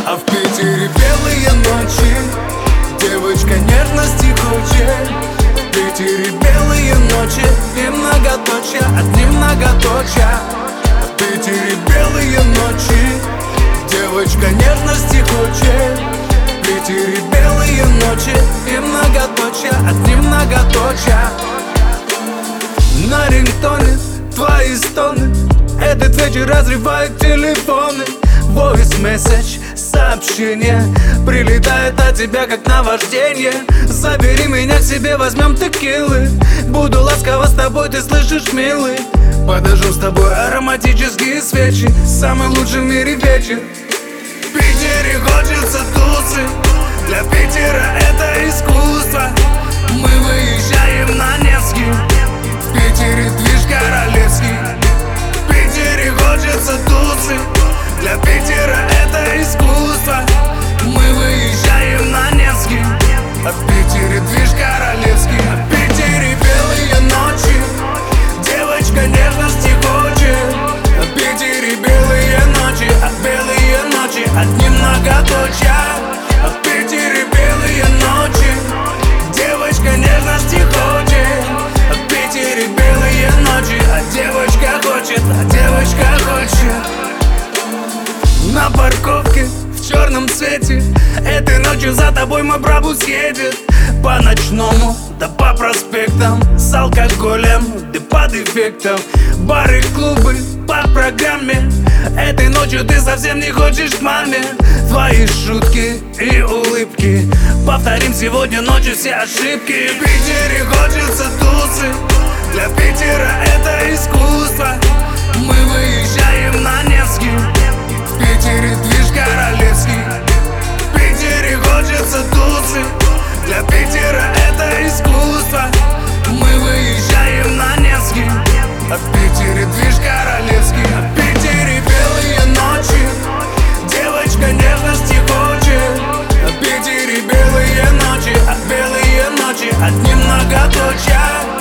А в Питере белые ночи, девочка нежности хочет. В Питере белые ночи и многоточия, одни многоточия. В Питере белые ночи, девочка нежности хочет. В Питере белые ночи и многоточия, одни многоточия. На рингтоне твои стоны, этот вечер разрывает телефоны. Voice message, сообщение прилетает от тебя как наваждение. Забери меня к себе, возьмем текилы. Буду ласково с тобой, ты слышишь, милый. Подожжу с тобой ароматические свечи. Самый лучший в мире вечер. В Питере хочется тусы, для Питера это искусство. Мы выезжаем на Невский, в Питере движ королевский. В Питере хочется тусы, для Питера это искусство. Мы выезжаем на Невский, а в Питере движ королевский. А в Питере белые ночи, девочка нежности хочет. А в Питере белые ночи, а белые ночи одни многоточия. А в Питере белые ночи, девочка нежности хочет. А в Питере белые ночи, а девочка хочет, а девочка хочет. На парковке в черном цвете этой ночью за тобой мой брабус едет. По ночному, да по проспектам, с алкоголем, да под эффектом. Бары, клубы по программе. Этой ночью ты совсем не хочешь к маме. Твои шутки и улыбки, повторим сегодня ночью все ошибки. В Питере хочется тусы, для Питера это искусство. Мы выезжаем на Невский, в Питере движ королевский. В Питере хочется тусы, для Питера это искусство. Мы выезжаем на Невский, а в Питере движ королевский. А в Питере белые ночи, девочка нежности хочет. А в Питере белые ночи, а белые ночи одни многоточия.